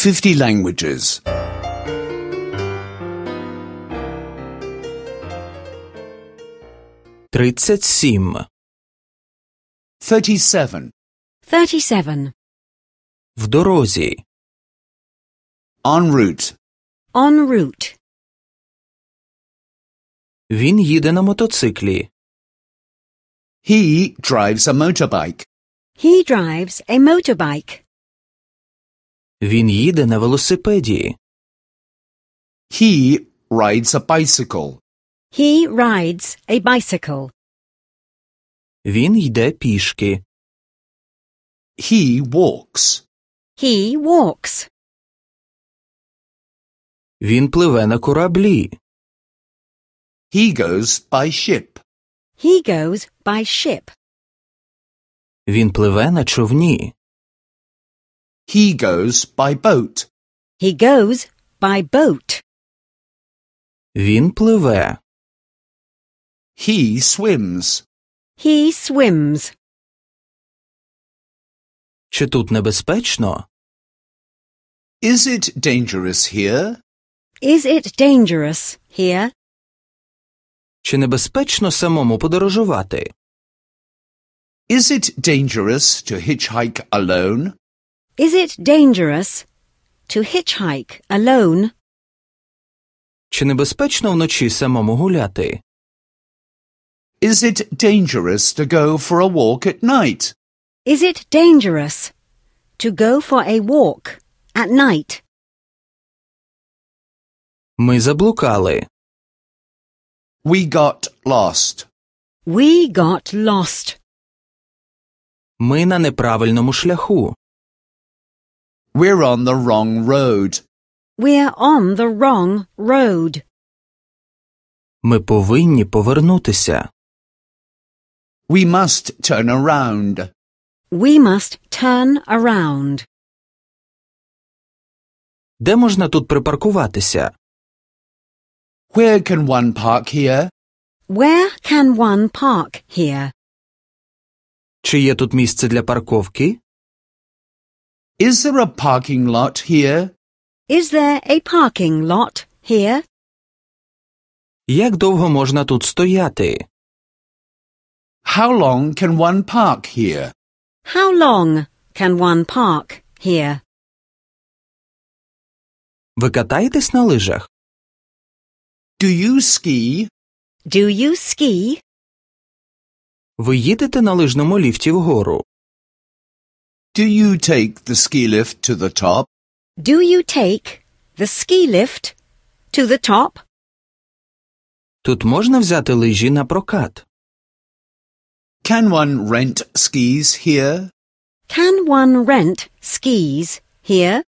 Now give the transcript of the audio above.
50 languages. 37. 37. 37. В дорозі. En route. En route. Він їде на мотоциклі. He drives a motorbike. He drives a motorbike. Він їде на велосипеді. He rides a bicycle. He rides a bicycle. Він йде пішки. He walks. He walks. Він пливе на кораблі. He goes by ship. He goes by ship. Він пливе на човні. He goes by boat. He goes by boat. Він пливе. He swims. He swims. Чи тут небезпечно? Is it dangerous here? Is it dangerous here? Чи небезпечно самому подорожувати? Is it dangerous to hitchhike alone? Is it dangerous to hitchhike alone? Чи небезпечно вночі самому гуляти? Is it dangerous to go for a walk at night? Is it dangerous to go for a walk at night? Ми заблукали. We got lost. We got lost. Ми на неправильному шляху. We're on the wrong road. We're on the wrong road. Ми повинні повернутися. We must turn around. We must turn around. Де можна тут припаркуватися? Where can one park here? Where can one park here? Чи є тут місце для парковки? Is there a parking lot here? Is there a parking lot here? Як довго можна тут стояти? How long can one park here? How long can one park here? Ви катаєтесь на лижах? Do you ski? Do you ski? Ви їдете на лижному ліфті вгору? Do you take the ski lift to the top? Do you take the ski lift to the top? Тут можна взяти лижі на прокат? Can one rent skis here? Can one rent skis here?